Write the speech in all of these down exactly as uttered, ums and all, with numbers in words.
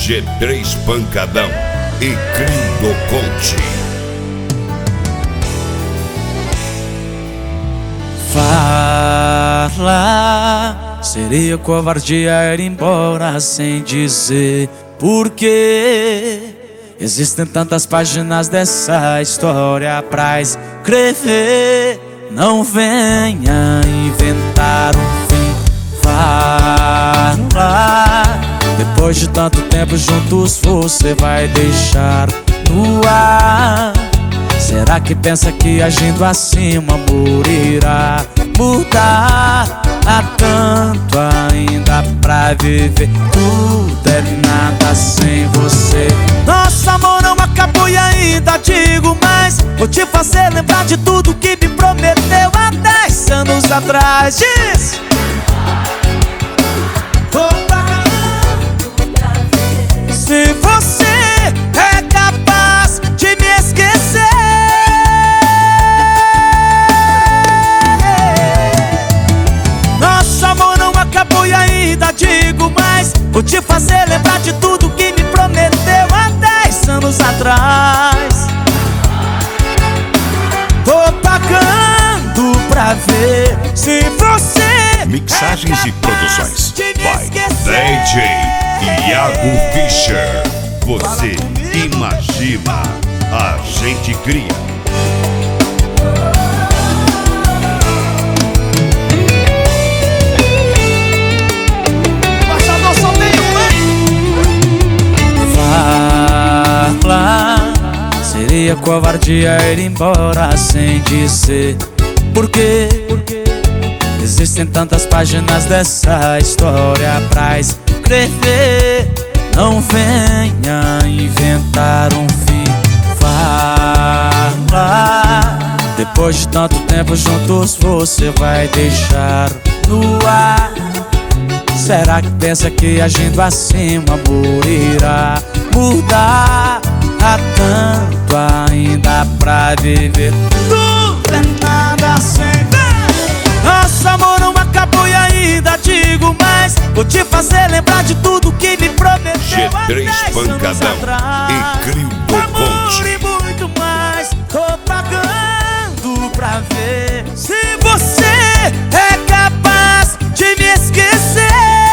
G três Pancadão e Crindo Conte. Fala, seria covardia ir embora sem dizer porquê. Existem tantas páginas dessa história pra escrever. Não venha inventar um fim. Fala, depois de tanto tempo juntos você vai deixar no ar. Será que pensa que agindo assim o amor irá mudar? Há tanto ainda pra viver, tudo é nada sem você. Nosso amor não acabou e ainda digo mais, vou te fazer lembrar de tudo que me prometeu há dez anos atrás. Diz! Se você é capaz de me esquecer, nosso amor não acabou e ainda digo mais, vou te fazer lembrar de tudo que me prometeu há dez anos atrás. Tô pagando pra ver se você Mixagens é e produções de me by esquecer. D J Iago Fischer. Você imagina, a gente cria. Baixador só tem um, hein? Fala, seria covardia ir embora sem dizer porquê. Existem tantas páginas dessa história pra escrever. Não venha inventar um fim. Fala, depois de tanto tempo juntos você vai deixar no ar. Será que pensa que agindo assim o amor irá mudar? Há tanto ainda pra viver, tudo é nada sem ver. Nosso amor não acabou e ainda digo mais, vou te fazer lembrar de tudo que me prometeu G três há dez anos Pancadão atrás. e Crindo Amor Conte. e muito mais, tô pagando pra ver se você é capaz de me esquecer.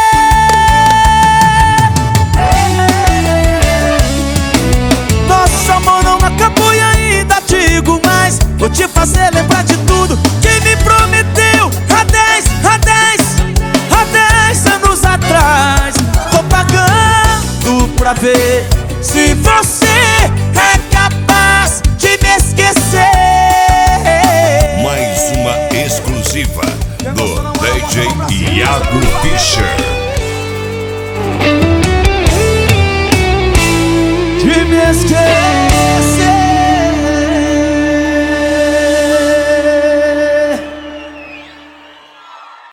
Nosso amor não acabou e ainda digo mais, vou te fazer lembrar de tudo que me prometeu há dez, há dez, há dez anos atrás. Tô pagando pra ver se você é capaz de me esquecer. Mais uma exclusiva do D J Iago Fischer. De me esquecer.